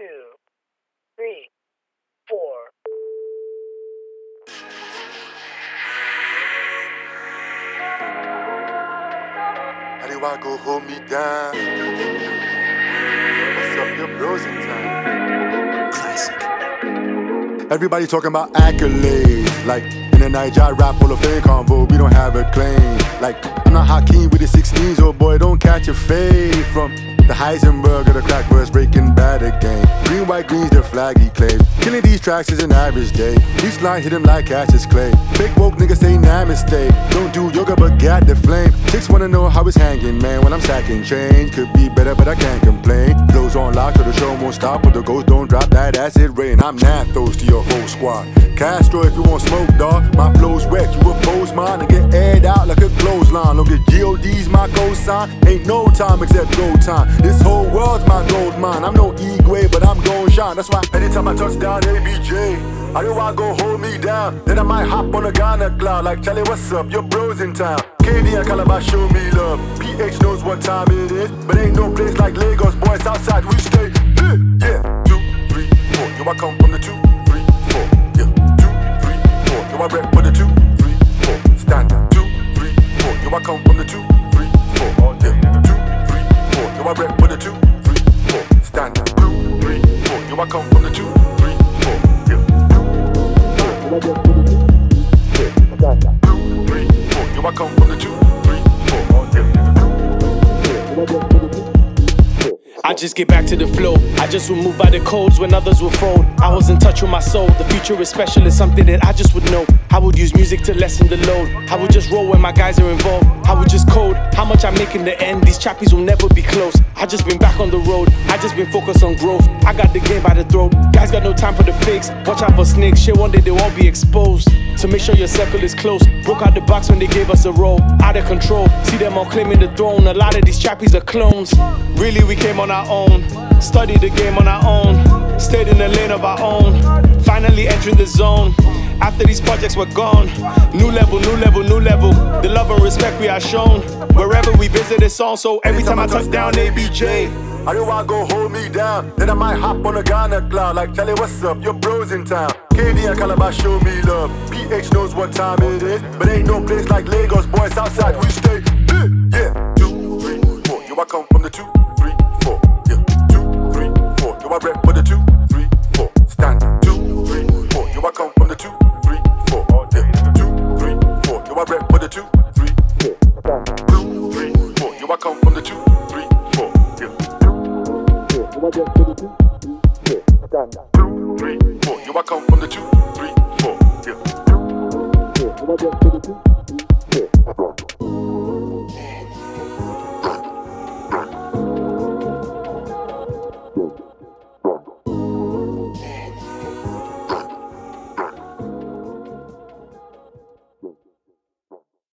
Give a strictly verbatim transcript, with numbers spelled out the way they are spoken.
two, three, four. How do I go hold me down? What's up, your bros in town? Classic. Everybody talking about accolades. Like in the Niger Rap Hall of Fame convo, we don't have a claim. Like I'm not Hakeem with the sixteens, oh boy, don't catch a fade. From the Heisenberg or the crack verse, Breaking Bad again. Green, white, green's the flag he claims. Killing these tracks is an average day. Each line hit him like Cassius Clay. Fake woke niggas say namaste. Don't do yoga but got the flame. Chicks wanna know how it's hanging, man. When I'm sacking change, could be better but I can't complain. Flows on lock so the show won't stop, but the ghost don't drop that acid rain. I'm Nathos to your whole squad. Castro if you want smoke, dawg. My flow's wet, you oppose mine and get aired out like a clothesline. Don't get G O D's my cosign. Ain't no time except go time. This whole world's my gold mine. I'm no Igwe, but I'm gon' shine. That's why anytime I touch down A B J, I do I go hold me down. Then I might hop on a Ghana cloud like Charlie, what's up? Your bros in town. K D and Calabar show me love. P H knows what time it is, but ain't no place like Lagos, boys outside we stay. Yeah, two, three, four. Yo, I come from the two, three, four. Yeah, two, three, four. Yo, I rep for the two, three, four. Stand up, two, three, four. Yo, I come from the two, three, four. Yeah, two, three, four. Yo, I rep for the two, three, four. Stand up, two, three, four. Yo, I come from the two, three, four. Yeah, two, three, four. Yo, I come from the two, three, four. Yeah. I just get back to the flow. I just would move by the codes when others would fold. I was in touch with my soul. The future is special, it's something that I just would know. I would use music to lessen the load. I would just roll when my guys are involved. I would just code how much I make in the end. These chappies will never be close. I just been back on the road. I just been focused on growth. I got the game by the throat. Guys got no time for the fakes. Watch out for snakes. Shit, one day they won't be exposed. So make sure your circle is close. Broke out the box when they gave us a role. Out of control. See them all claiming the throne. A lot of these chappies are clones. Really, we came on our own. Studied the game on our own. Stayed in the lane of our own. Finally entering the zone. After these projects were gone. New level, new level, new level. The love and respect we are shown. Wherever we visit it's on. So every time I touch down A B J, I do I go hold me down. Then I might hop on a Ghana cloud like Charlie, what's up? Your bros in town. K D and Calabar show me love. P H knows what time it is, but ain't no place like Lagos, boys outside we stay. Yeah, two, three, four. Yo, I come from the two, three, four. Yeah, two, three, four. Yo, I rep for the two, three, four. Stand two, three, four. Yo, I come from the two, three, four. Yeah, two, three, four. Yo, I rep for the two, three, four. Stand two, three, four. Yo, I come from the two, three, four. Yeah, two, four. Yo, I rep for the two, three, four. Stand two, three, four. Yo, I come from the two, three, four. Yeah, two, four. Yo, I rep for the two.